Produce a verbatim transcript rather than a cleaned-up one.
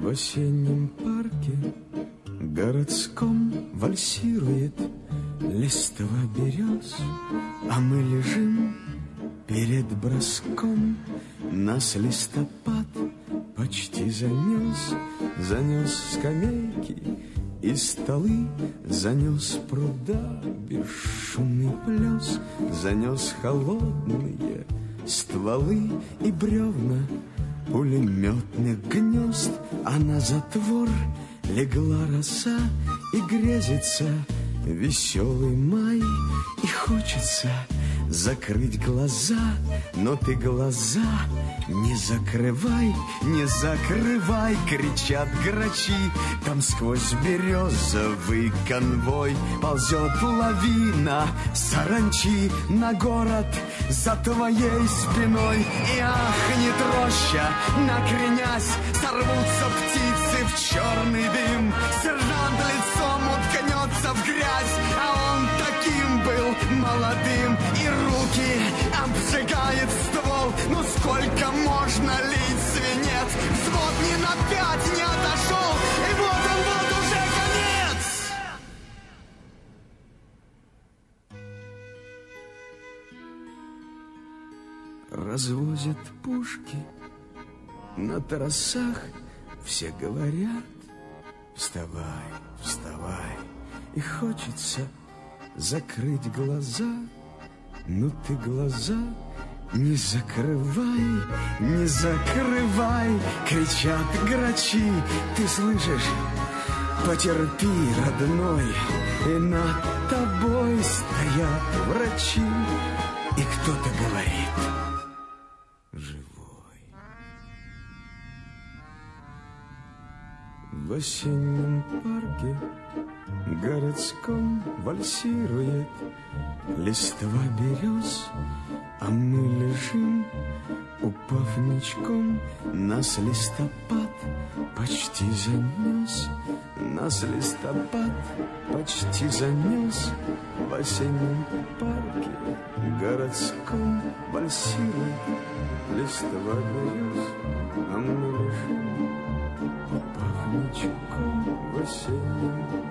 В осеннем парке городском вальсирует листва берез, а мы лежим перед броском. Нас листопад почти занес, занес скамейки и столы, занес пруда бесшумный плес, занес холодные стволы и бревна пулеметных гнезд, а на затвор легла роса и грезится веселый май, и хочется закрыть глаза, но ты глаза не закрывай, не закрывай, кричат грачи. Там сквозь березовый конвой ползет лавина саранчи на город за твоей спиной. И ахнет роща, накренясь, сорвутся птицы в черный дым. Сержант лицом уткнется в грязь, а он таким был молодым. И руки обжигает ствол, ну сколько можно лить свинец? Взвод ни на пять не отошел, и вот он, вот уже конец. Развозят пушки на трассах, все говорят: вставай, вставай. И хочется закрыть глаза, но ты глаза не закрывай, не закрывай, кричат грачи. Ты слышишь? Потерпи, родной, и над тобой стоят врачи. И кто-то говорит: живой. В осеннем парке городском вальсирует листва берез, а мы лежим, упав ничком. Нас листопад почти занес, нас листопад почти занес. В осеннем парке городском вальсирует листва берез, а мы лежим, упав ничком в осеннем